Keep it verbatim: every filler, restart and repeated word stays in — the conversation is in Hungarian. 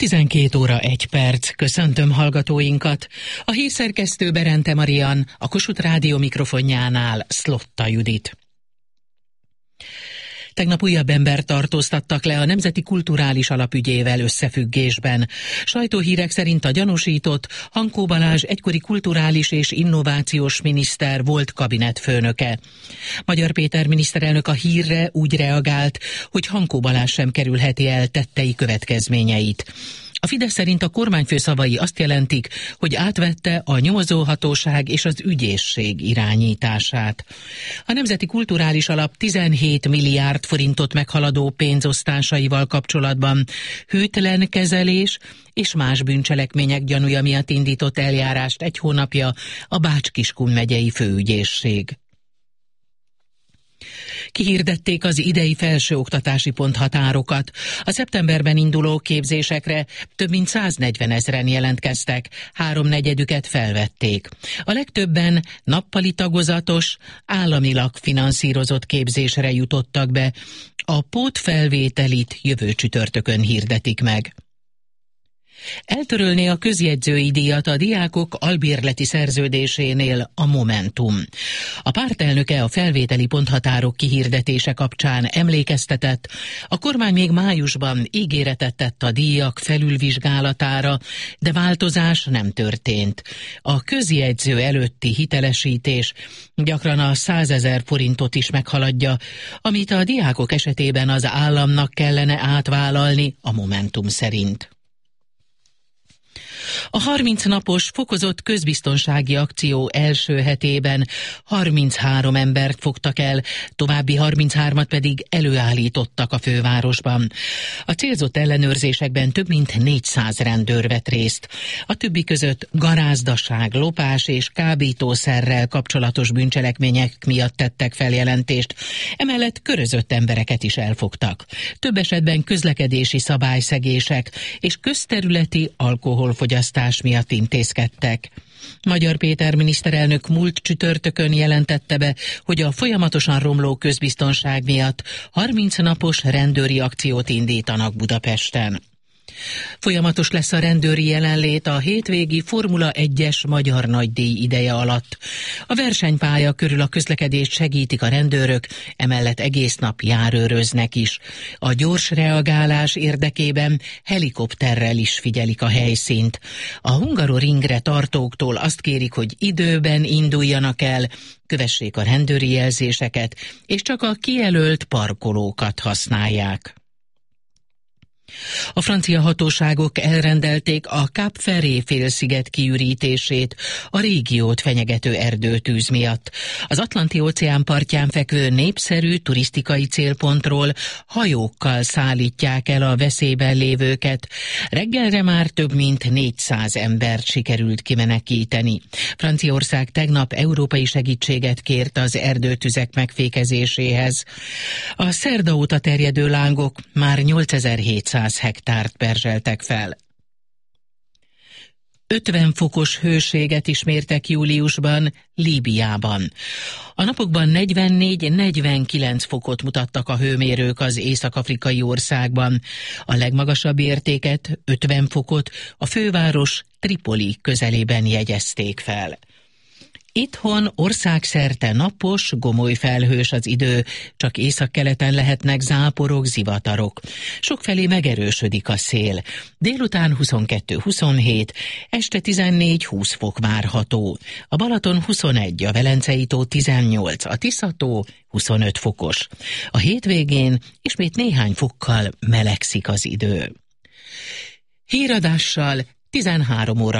tizenkét óra egy perc. Köszöntöm hallgatóinkat. A hírszerkesztő Berente Marian, a Kossuth Rádió mikrofonjánál Szlotta Judit. Tegnap újabb embert tartóztattak le a Nemzeti Kulturális Alap ügyével összefüggésben. Sajtóhírek szerint a gyanúsított Hankó Balázs egykori kulturális és innovációs miniszter volt kabinetfőnöke. Magyar Péter miniszterelnök a hírre úgy reagált, hogy Hankó Balázs sem kerülheti el tettei következményeit. A Fidesz szerint a kormányfő szavai azt jelentik, hogy átvette a nyomozóhatóság és az ügyészség irányítását. A Nemzeti Kulturális Alap tizenhét milliárd forintot meghaladó pénzosztásaival kapcsolatban hűtlen kezelés és más bűncselekmények gyanúja miatt indított eljárást egy hónapja a Bács-Kiskun megyei főügyészség. Kihirdették az idei felsőoktatási ponthatárokat. A szeptemberben induló képzésekre több mint száznegyven ezren jelentkeztek, háromnegyedüket felvették. A legtöbben nappali tagozatos, államilag finanszírozott képzésre jutottak be. A pótfelvételit jövő csütörtökön hirdetik meg. Eltörölné a közjegyzői díjat a diákok albérleti szerződésénél a Momentum. A pártelnöke a felvételi ponthatárok kihirdetése kapcsán emlékeztetett, a kormány még májusban ígéretet tett a díjak felülvizsgálatára, de változás nem történt. A közjegyző előtti hitelesítés gyakran a százezer forintot is meghaladja, amit a diákok esetében az államnak kellene átvállalni a Momentum szerint. A harminc napos fokozott közbiztonsági akció első hetében harminchárom embert fogtak el, további harminchármat pedig előállítottak a fővárosban. A célzott ellenőrzésekben több mint négyszáz rendőr vett részt. A többi között garázdaság, lopás és kábítószerrel kapcsolatos bűncselekmények miatt tettek feljelentést, emellett körözött embereket is elfogtak. Több esetben közlekedési szabályszegések és közterületi alkoholfogyasztás miatt intézkedtek. Magyar Péter miniszterelnök múlt csütörtökön jelentette be, hogy a folyamatosan romló közbiztonság miatt harminc napos rendőri akciót indítanak Budapesten. Folyamatos lesz a rendőri jelenlét a hétvégi Formula egyes magyar nagydíj ideje alatt. A versenypálya körül a közlekedést segítik a rendőrök, emellett egész nap járőröznek is. A gyors reagálás érdekében helikopterrel is figyelik a helyszínt. A Hungaroringre tartóktól azt kérik, hogy időben induljanak el, kövessék a rendőri jelzéseket, és csak a kijelölt parkolókat használják. A francia hatóságok elrendelték a Cap Ferré félsziget kiürítését a régiót fenyegető erdőtűz miatt. Az Atlanti-óceán partján fekvő népszerű turisztikai célpontról hajókkal szállítják el a veszélyben lévőket. Reggelre már több mint négyszáz embert sikerült kimenekíteni. Franciaország tegnap európai segítséget kért az erdőtüzek megfékezéséhez. A szerda óta terjedő lángok már nyolcezer-hétszáz hektárt perzseltek fel. ötven fokos hőséget is mértek júliusban Líbiában. A napokban negyvennégy-negyvenkilenc fokot mutattak a hőmérők az észak-afrikai országban. A legmagasabb értéket, ötven fokot a főváros Tripoli közelében jegyezték fel. Itthon országszerte napos, gomoly felhős az idő, csak északkeleten lehetnek záporok, zivatarok. Sokfelé megerősödik a szél. Délután huszonkettő-huszonhét, este tizennégy-húsz fok várható. A Balaton huszonegy, a Velencei tó tizennyolc, a Tisza-tó huszonöt fokos. A hétvégén ismét néhány fokkal melegszik az idő. Híradással tizenhárom óra